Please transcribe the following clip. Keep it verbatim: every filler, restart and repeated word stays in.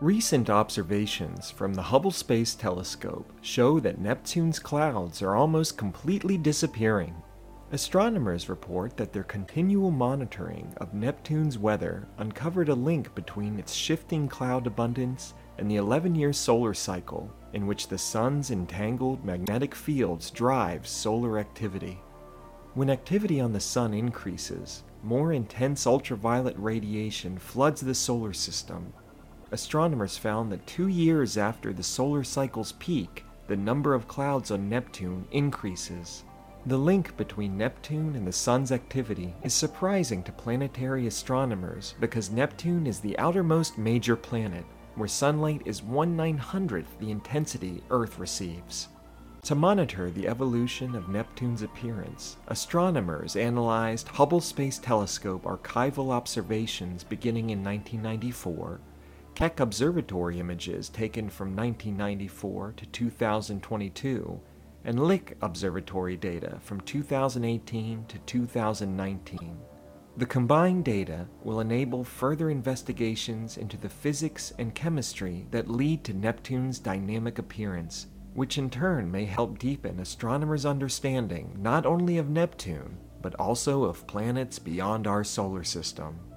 Recent observations from the Hubble Space Telescope show that Neptune's clouds are almost completely disappearing. Astronomers report that their continual monitoring of Neptune's weather uncovered a link between its shifting cloud abundance and the eleven-year solar cycle in which the sun's entangled magnetic fields drive solar activity. When activity on the sun increases, more intense ultraviolet radiation floods the solar system. Astronomers found that two years after the solar cycle's peak, the number of clouds on Neptune increases. The link between Neptune and the sun's activity is surprising to planetary astronomers because Neptune is the outermost major planet, where sunlight is one nine hundredth the intensity Earth receives. To monitor the evolution of Neptune's appearance, astronomers analyzed Hubble Space Telescope archival observations beginning in nineteen ninety-four, Keck Observatory images taken from nineteen ninety-four to two thousand twenty-two, and Lick Observatory data from two thousand eighteen to two thousand nineteen. The combined data will enable further investigations into the physics and chemistry that lead to Neptune's dynamic appearance, which in turn may help deepen astronomers' understanding not only of Neptune, but also of planets beyond our solar system.